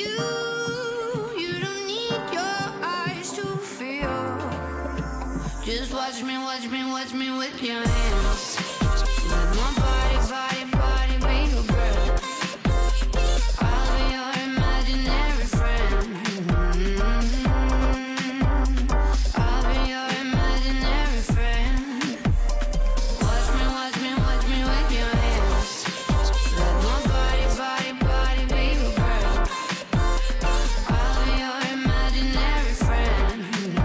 You don't need your eyes to feel. Just watch me, watch me, watch me with your hands. Let my body, body, body be your breath. I'll be your imaginary friend. I'll be your imaginary friend. Watch me, watch me, watch me with your hands. Let my body, body, body be your breath. I'll be your imaginary friend.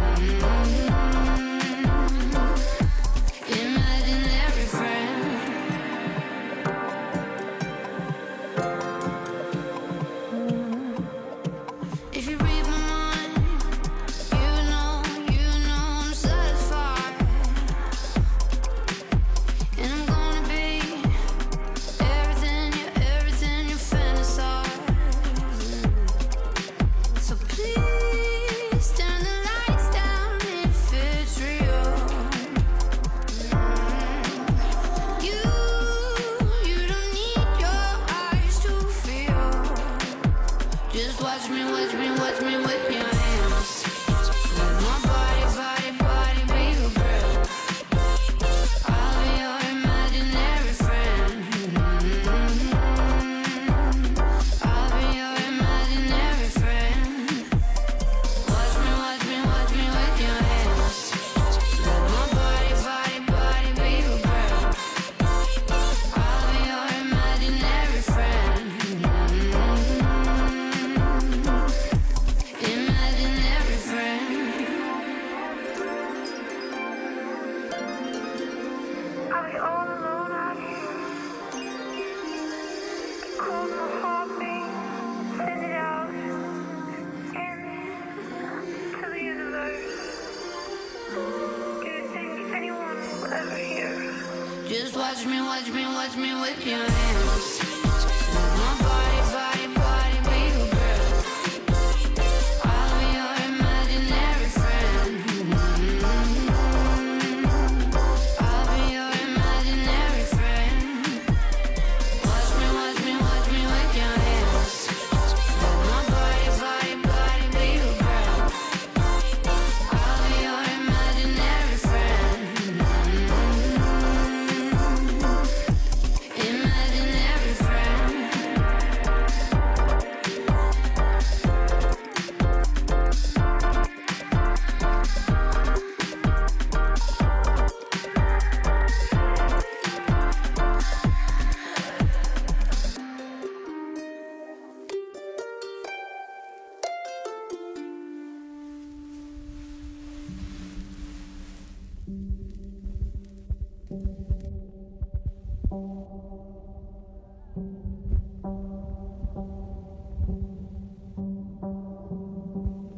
Imaginary friend. If you read my mind, you know I'm satisfied. And I'm gonna be everything you fantasize. So please turn the lights down if it's real. You don't need your eyes to feel. Just watch me, watch me, watch me with your hands. Let my body, body, body be your breath. I'll be your imaginary friend. I'll be your imaginary friend. Watch me, watch me, watch me with your hands. Let my body, body, body be your breath. I'll be your imaginary friend. Imaginary friend. Are we all alone out here? Cold my heartbeat, send it out into the universe. Do you think anyone will ever hear? Just watch me, watch me, watch me with your hands.